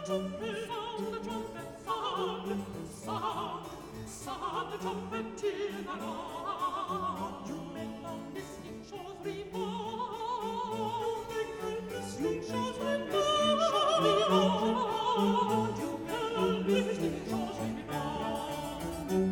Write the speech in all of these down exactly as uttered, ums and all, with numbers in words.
trumpet sound, the trumpet sound, sound, sound, the trumpeter around. You make long distinct shows rebound, make long distinct shows rebound. You make long distinct shows rebound.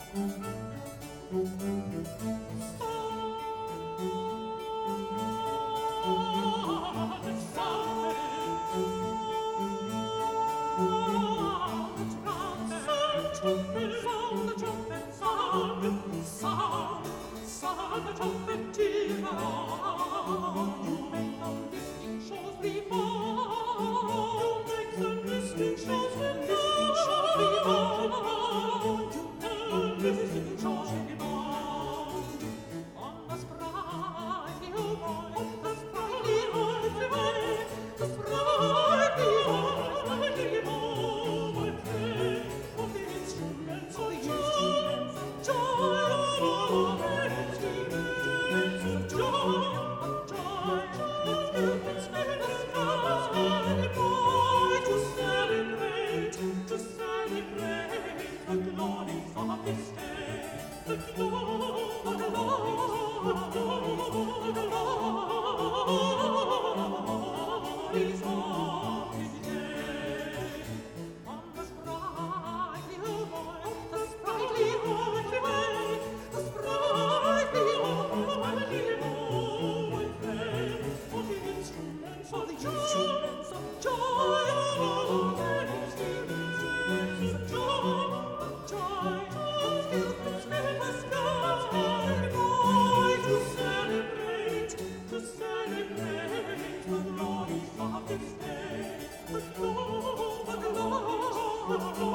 Trumpet sound, the trumpet sound, sound, sound, the trumpeter around. You make long distinct shows rebound, make long distinct shows rebound. You make long distinct shows rebound. On the sprightly old boy, the sprightly old boy, the sprightly old, sprightly old play of the instruments of joy, of instruments of joy, of joy. Let's go, let's go, let's go, boy, to celebrate, to celebrate the glories of this day, the glories, the glories of this day. On the sprightly old boy, the sprightly old boy, the sprightly old, sprightly old play for the instruments of instruments of joy, of instruments of joy, of joy. Let's go, let's go, let's go, boy, to celebrate, to celebrate the glories of this day, the glory, the glory.